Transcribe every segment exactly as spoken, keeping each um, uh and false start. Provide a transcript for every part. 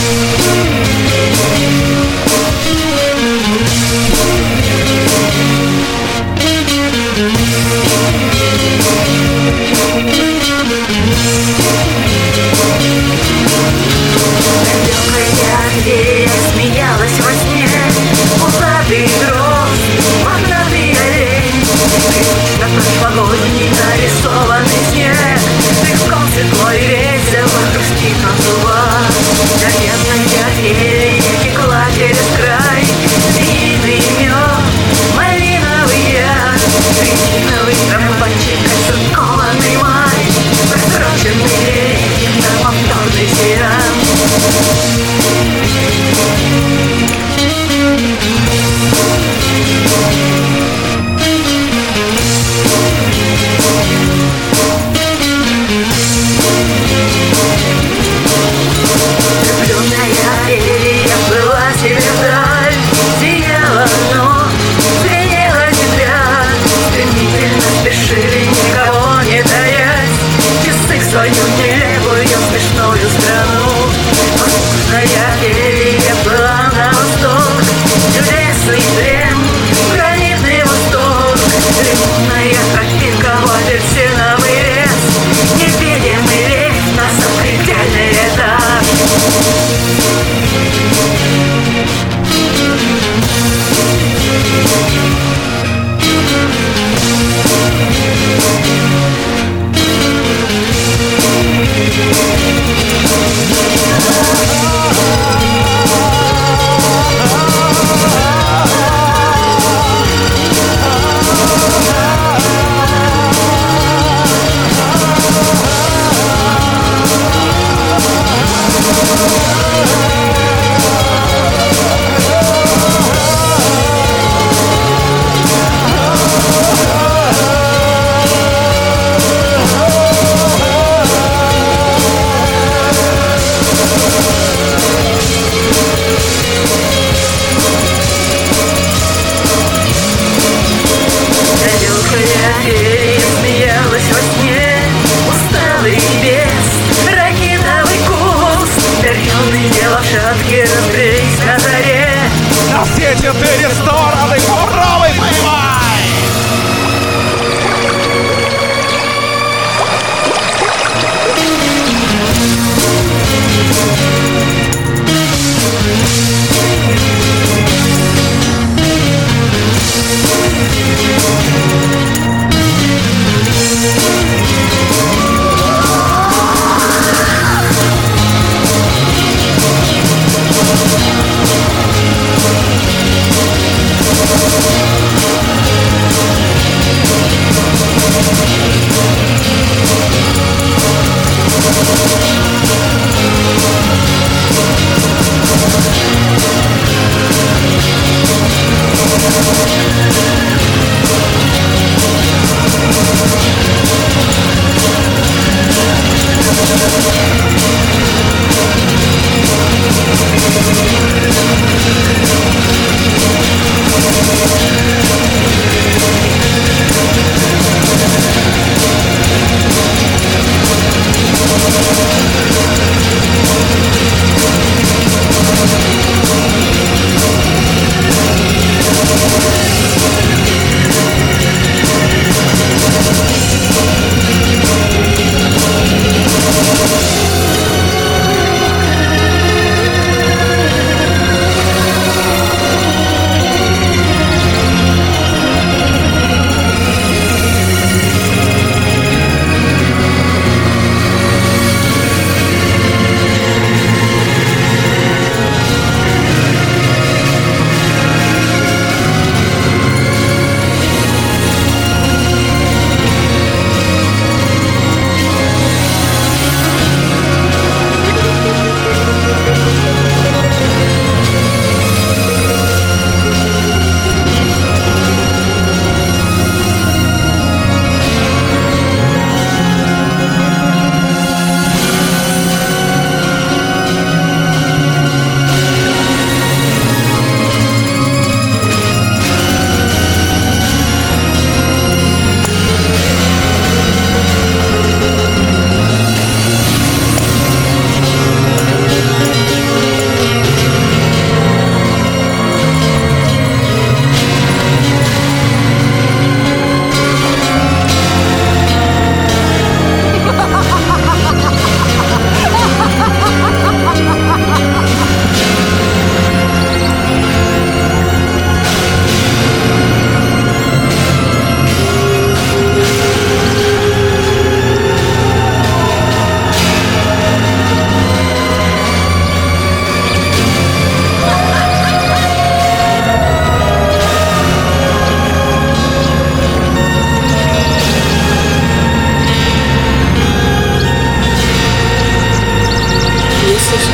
Где я смеялась во сне, пузатый дрозд, мохнатый олень, привычно прошлогодний нарисованный снег, рывком светлой весело хрустит на зубах. Заветная фея текла через край, змеиный мед, малиновый яд, резиновый трамвайчик, оцинкованный май, просроченный ветер на повторный сеанс.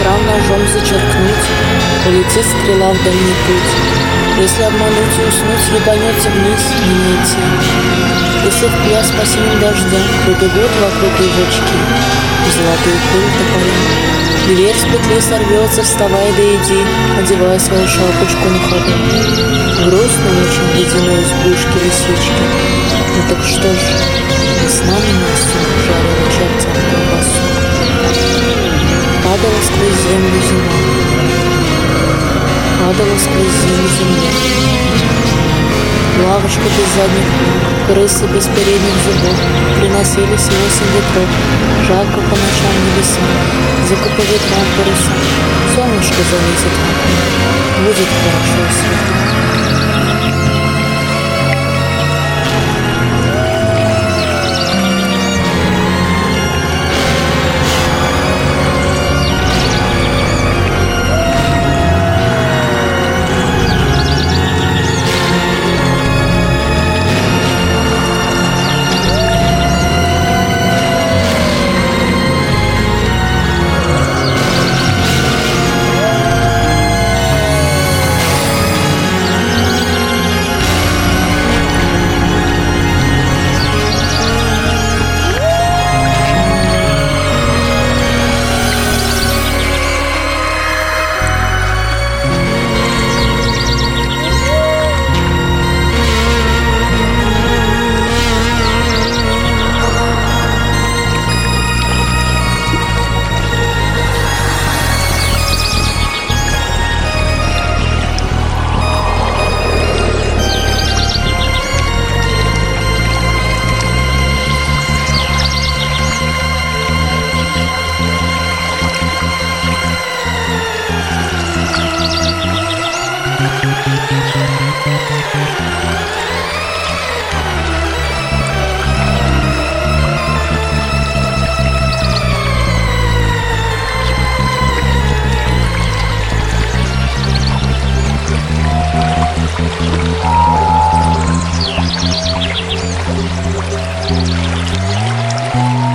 ран ножом зачеркнуть, полетит стрела в дальний путь. Если обмануть и уснуть, ебанется вниз, не найти. Если в пляс по синим дождям пробегут вокруг лужочки, золотые пыль топоря. Дверь с петли сорвется, вставай да иди, одевая свою шапочку на ходу. Грустно очень в ледяной избушке лисички. Ну так что ж, весна на носу жарила чертям колбасу. Падала сквозь землю зима, падала сквозь зиму земля. Лавочка без задних ног, крысы без передних зубов, приносились восемь ветров, жарко по ночам небеса, закупа ветром паруса, солнышко залезет в окно, будет хорошо и светло. Thank you.